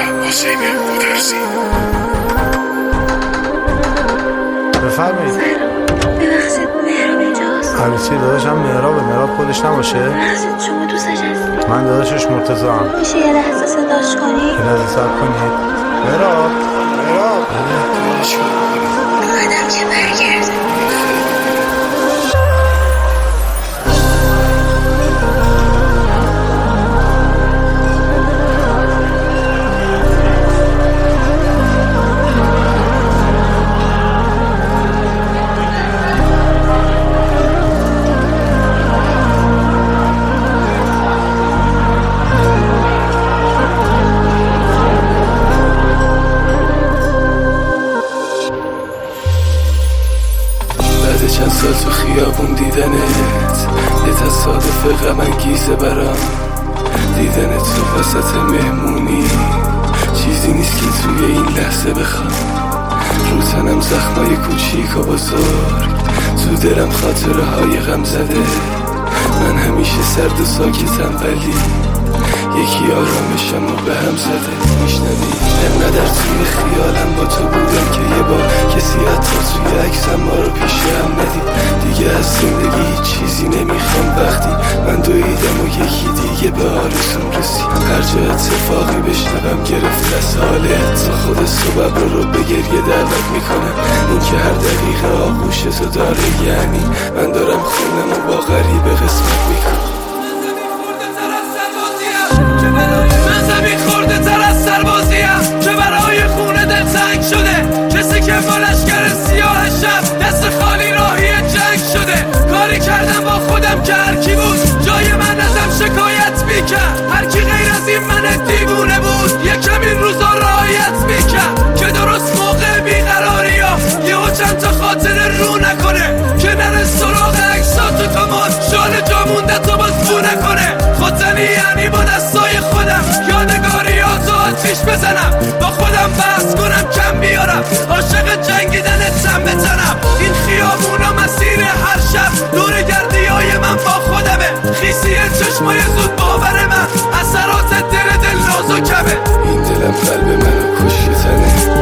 حسین گودرزی. بفرمایید. ببخشید مهراب اینجاست؟ عروسی داداشم مهراب خودش نباشه؟ ببخشید شما دوستش هستی؟ من داداشش مرتضی هم. میشه یه لحظه صداش کنی؟ یه لحظه صبر کنید. مهراب اومدم که برگرده. چند سال تو خیابون دیدنت یه تصادف غم انگیزه برام. دیدنت تو وسط مهمونی چیزی نیست که توی این لحظه بخوام. رو تنم زخمای کوچیک و بزرگ، تو دلم خاطره های غم زده. من همیشه سرد و ساکتم ولی یکی آرامشم رو به هم زده. میشنوی انقدر توی خیالم با تو بودم که یه بار کسی حتی توی عکسم ما رو پیش هم ندید. دیگه از زندگی هیچ چیزی نمیخوام وقتی من دویدم و یکی دیگه به آرزوم رسید. هر جا اتفاقی بشنوم گرفت از حالت تا خود صبح رو به گریه دعوت میکنم. این که هر دقیقه آغوش تو داره یعنی من دارم خونم و با غریبه قسمت میکنم. من زمین خورده تر از سربازیم که برای خونه دل تنگ شده. کسی که با لشکر سیاه شب دست خالی راهی جنگ شده. کاری کردم با خودم که هرکی بود جای من ازم شکایت میکرد. هرکی غیر از این من دیوونه بود یکم این روزا رعایت میکرد که درست موقع بیقراری ها یهو چند تا خاطره رو نکنه که نره سراغ عکسا تو کماد شال جا مونده تو باز بو نکنه. خودزنی یعنی با دستای خودم یادگاریاتو آتیش بزنم، با خودم بحث کنم کم بیارم، عاشق جنگیدنتم بتنم. این خیابونا مسیر هر شب دور گردی های من با خودمه. خیسی چشمای زود باور من اثرات دل نازکمه. این دلم قلب منو کشیدنه.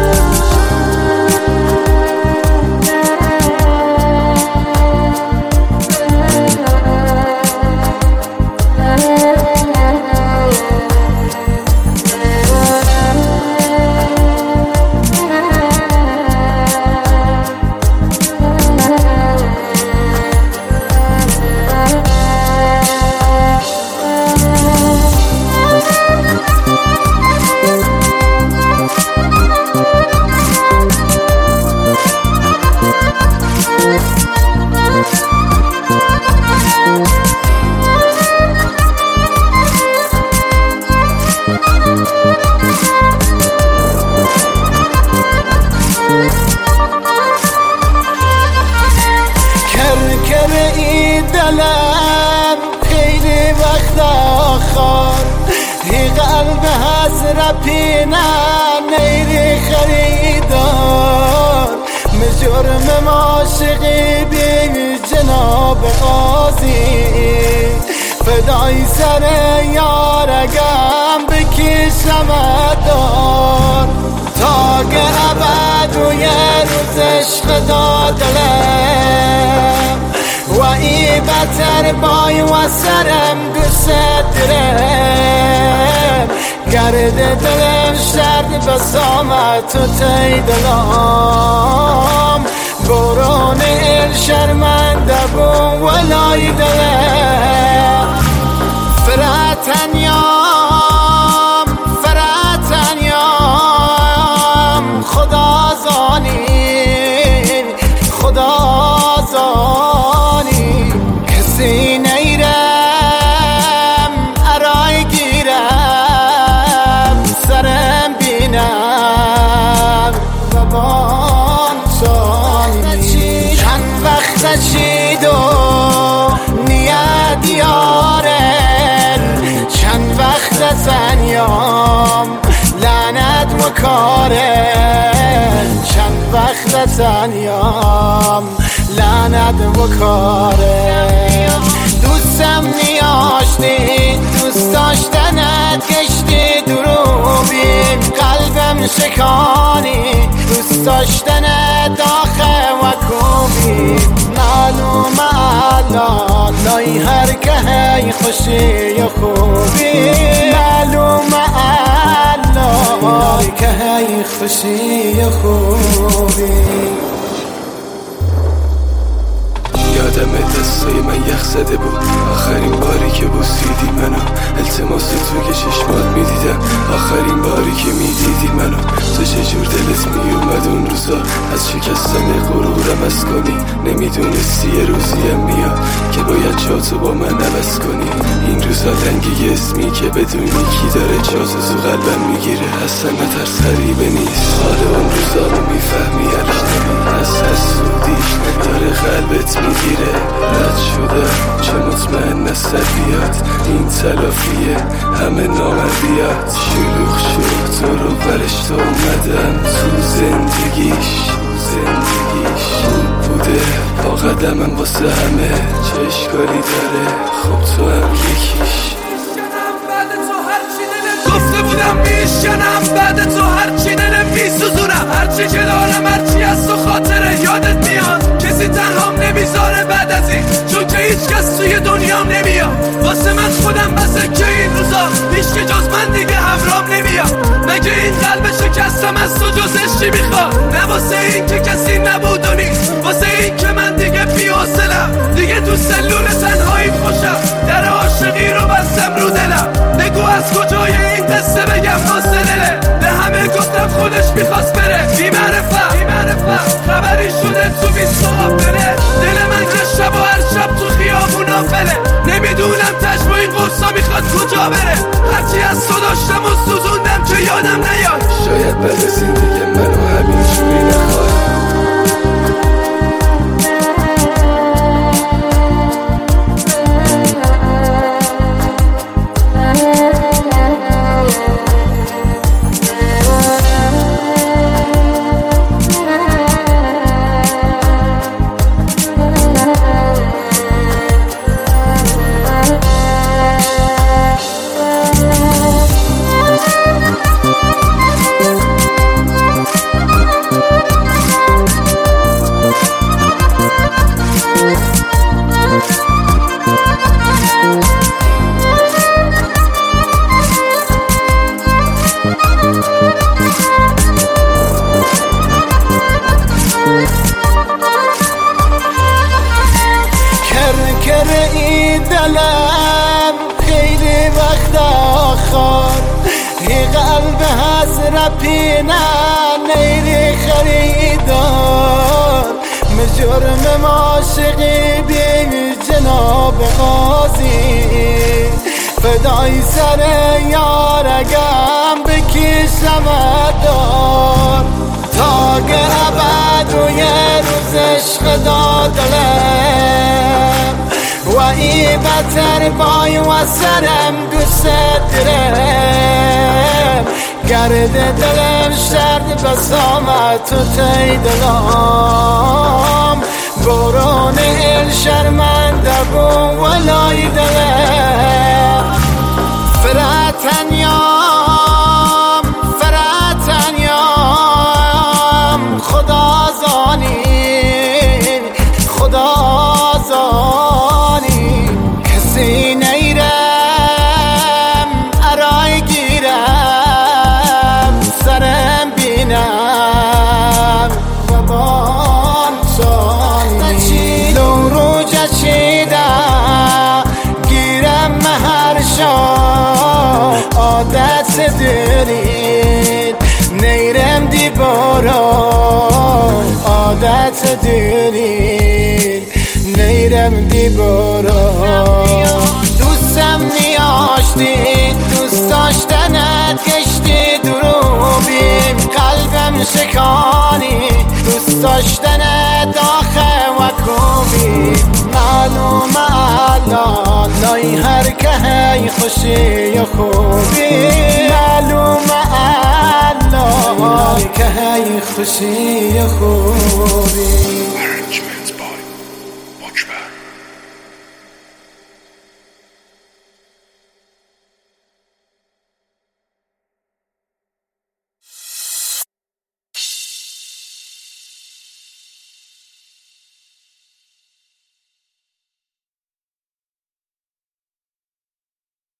دلم خیلی وقت آخر هی قلب حسرت پینم نیری خریدار مجرم عاشقی بی جناب قاضی فدای سر یارگم بکشم دار تا که ابد روی روز عشق دادلم و ای بتر بای و سرم دوست درم گرد دلم شرد بسامت تو تی دلم برون ال شرمنده بو ولای دلم فراتنیام خدا زانی کسی نیرم ارای گیرم سرم بینم و بانشانی چند وقت چید و نیت یارن چند وقت زنیام لعنت مکارن چند وقت زنیام لعنت مکارن دوستم نیاشتی دوست داشتنت گشتی دروبین شکانی دوست داشتن داخه و کوبی معلومه لای هر که هی خوشی و خوبی معلومه لای که هی خوشی و خوبی یادم دستای من یخ زده بود آخرین باری که بوسیدی منو التماس تو که چشمات میدیدم آخرین باری که میدیدی منو تو چجور دلت میومد اون روزا از شکستن غرورم از کنی نمیدونستی یه روزیم میاد که باید جاتو با من عوض کنی این روزا لنگ اسمی که بدونی کی داره جاتو تو قلبم میگیره اصلا نترس غریبه نیست حال اون روزا رو میفهمی الان از حسودی داره قلبت میگیره رد شده چه مطمئن نستر بیاد این تلافیه همه نامردیات شلوغ شد تو رو برش تو اومدم تو زندگیش خوب بوده با قدمم واسه همه چه اشکالی داره خب تو هم یکیش گفته بودم میشنم بعد تو هرچی دلم میسوزونم هرچی که دارم هرچی از تو خاطره یادت میاد کسی تنهام نمیذاره بعد از این چون که هیچ کس توی دنیام نمیاد واسه من خودم بسه که این روزا هیچ که جز من دیگه همرام نمیاد مگه این قلب شکستم از تو جزش چی میخواد نه واسه این که کسی نبود و نیست واسه این که من دیگه بی‌حوصله‌ام دیگه تو سلول تنهایی خوشم در عاشقی رو بستم رو دلم بگو از کجای این قصه بگم واسه دله به همه گفتم خودش میخواست بره بی‌معرفت خبری شده تو بی صحاب بره دل من که شب و هر شب تو خیابونا فله نمیدونم تشبه این قرصا میخواد کجا بره هرچی از تو داشتم و سوزوندم که یادم نیاد شاید بعد از این دیگه منو همین جوری نخواد دلم خیلی وقت آخر ای قلب حسرت پینه نیری خریدار مجرم عاشقی بی جناب قاضی فدای سر یارگم بکشم دار تا که ابد و یه روز عشق دادلم و ای بتر بای و سرم دوست درم گرد دلم شرد بسامت تو تی دلم باران ال شرمنده بو ولای دلم فراتنیام خدا زانی کسی نیرم ارای گیرم سرم بینم و بان سانی لو رو جچیده گیرم مهر شام عادت دلید نیرم دی باران عادت دلید نیرم دی باران دوستم نیاشتی دوست داشتنت کشتی دروبیم قلبم شکانی دوست داشتنت آخه و کوبی معلومه لای هر که هی خوشی و خوبی معلومه لای که هی خوشی و خوبی